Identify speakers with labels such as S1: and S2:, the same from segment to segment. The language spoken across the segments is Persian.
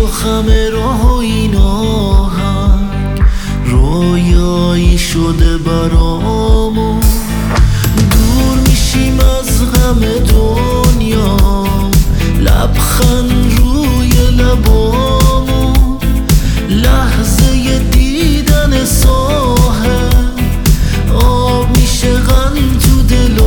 S1: خمه راه و این آهنگ رویایی شده برامون. دور میشیم از غم دنیا، لبخند روی لبامون، لحظه دیدن ساحل آب میشه غم تو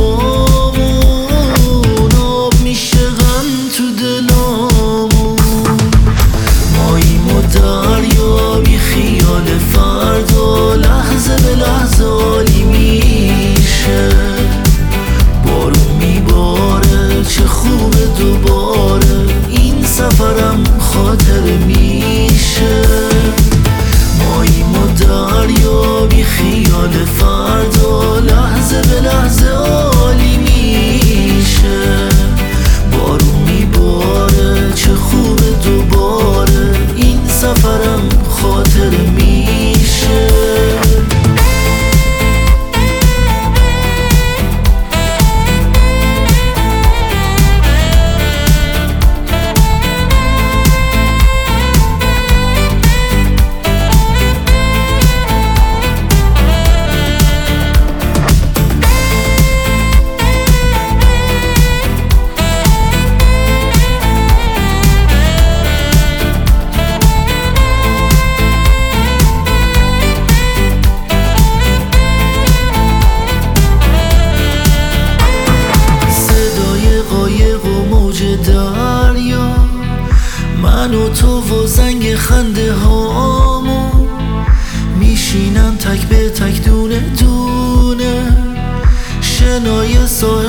S1: دلامون، آب میشه غم تو دلامون. ماییم و دریا بی خیال فردا، لحظه به لحظه عالی میشه. بارون میباره چه خوبه دوباره، این سفرم خاطره میشه. ماییم و دریا بی خیال فردا، لحظه به لحظه عالی میشه. بارون میباره چه خوبه دوباره، این سفرم خاطره میشه. دریا، من و تو و زنگ خنده هامون، میشینن تک به تک دونه دونه، شنای ساحل